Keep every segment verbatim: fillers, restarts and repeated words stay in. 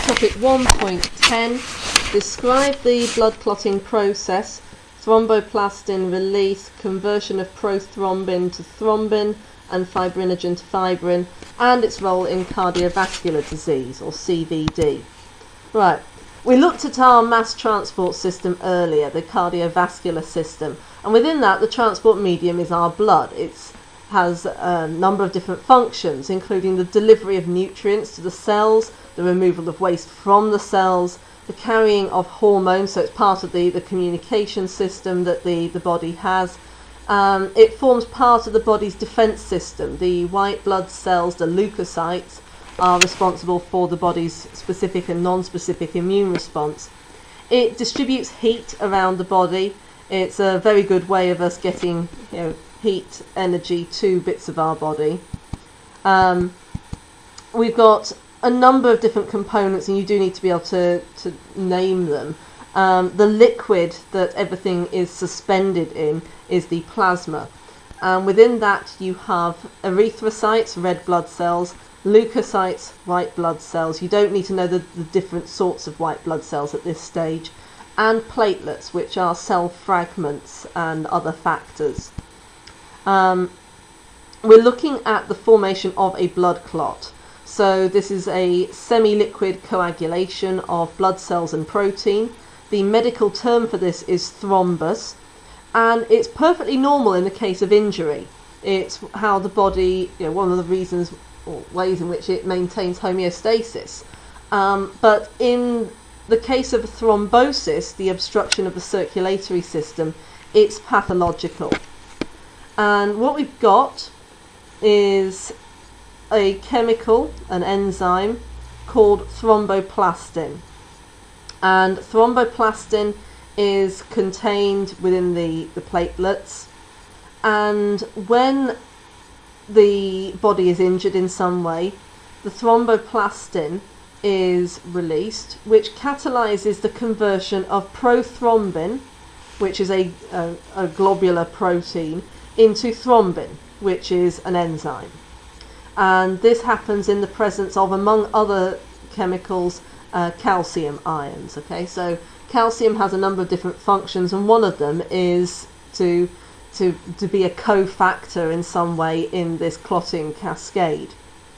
topic one point ten, describe the blood clotting process, thromboplastin release, conversion of prothrombin to thrombin and fibrinogen to fibrin, and its role in cardiovascular disease, or C V D. Right, we looked at our mass transport system earlier, the cardiovascular system, and within that the transport medium is our blood. It has a number of different functions, including the delivery of nutrients to the cells, the removal of waste from the cells, the carrying of hormones, so it's part of the, the communication system that the, the body has. Um, it forms part of the body's defense system. The white blood cells, the leukocytes, are responsible for the body's specific and non-specific immune response. It distributes heat around the body. It's a very good way of us getting, you know, heat, energy to bits of our body. Um, we've got a number of different components, and you do need to be able to, to name them. Um, the liquid that everything is suspended in is the plasma. And within that you have erythrocytes, red blood cells, leukocytes, white blood cells. You don't need to know the, the different sorts of white blood cells at this stage. And platelets, which are cell fragments and other factors. Um, we're looking at the formation of a blood clot. So this is a semi-liquid coagulation of blood cells and protein. The medical term for this is thrombus, and it's perfectly normal in the case of injury. It's how the body, you know, one of the reasons or ways in which it maintains homeostasis. Um, but in the case of thrombosis, the obstruction of the circulatory system, it's pathological. And what we've got is a chemical, an enzyme, called thromboplastin. And thromboplastin is contained within the, the platelets. And when the body is injured in some way, the thromboplastin is released, which catalyzes the conversion of prothrombin, which is a, a, a globular protein, into thrombin, which is an enzyme. And this happens in the presence of, among other chemicals, uh, calcium ions. Okay, so calcium has a number of different functions, and one of them is to to to be a cofactor in some way in this clotting cascade.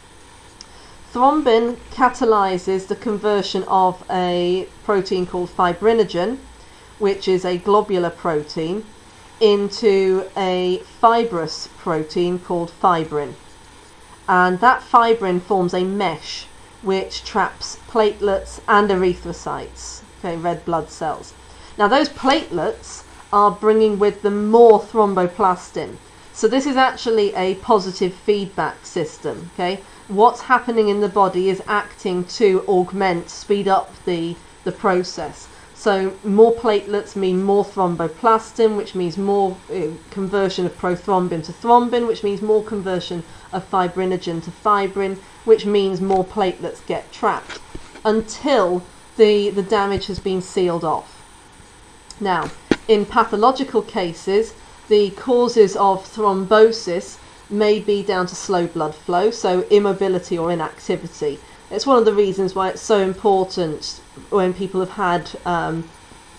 Thrombin catalyzes the conversion of a protein called fibrinogen, which is a globular protein, into a fibrous protein called fibrin. And that fibrin forms a mesh which traps platelets and erythrocytes, okay, red blood cells. Now those platelets are bringing with them more thromboplastin. So this is actually a positive feedback system. Okay, what's happening in the body is acting to augment, speed up the, the process. So more platelets mean more thromboplastin, which means more uh, conversion of prothrombin to thrombin, which means more conversion of fibrinogen to fibrin, which means more platelets get trapped until the, the damage has been sealed off. Now, in pathological cases, the causes of thrombosis may be down to slow blood flow, so immobility or inactivity. It's one of the reasons why it's so important when people have had um,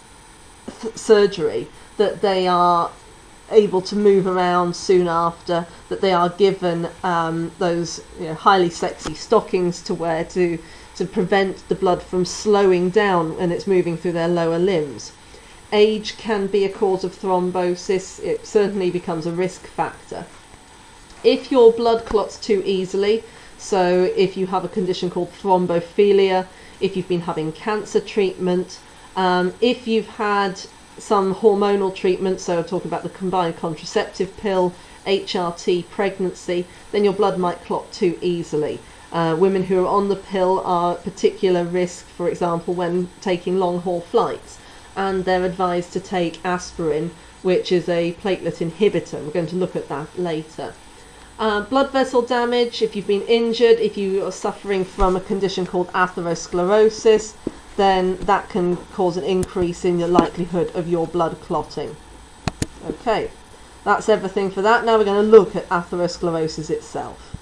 surgery that they are able to move around soon after, that they are given um, those, you know, highly sexy stockings to wear to, to prevent the blood from slowing down when it's moving through their lower limbs. Age can be a cause of thrombosis. It certainly becomes a risk factor. If your blood clots too easily, so if you have a condition called thrombophilia, if you've been having cancer treatment, um, if you've had some hormonal treatment, so I'm talking about the combined contraceptive pill, H R T, pregnancy, then your blood might clot too easily. Uh, women who are on the pill are at particular risk, for example, when taking long haul flights, and they're advised to take aspirin, which is a platelet inhibitor. We're going to look at that later. Uh, blood vessel damage, if you've been injured, if you are suffering from a condition called atherosclerosis, then that can cause an increase in the likelihood of your blood clotting. Okay, that's everything for that. Now we're going to look at atherosclerosis itself.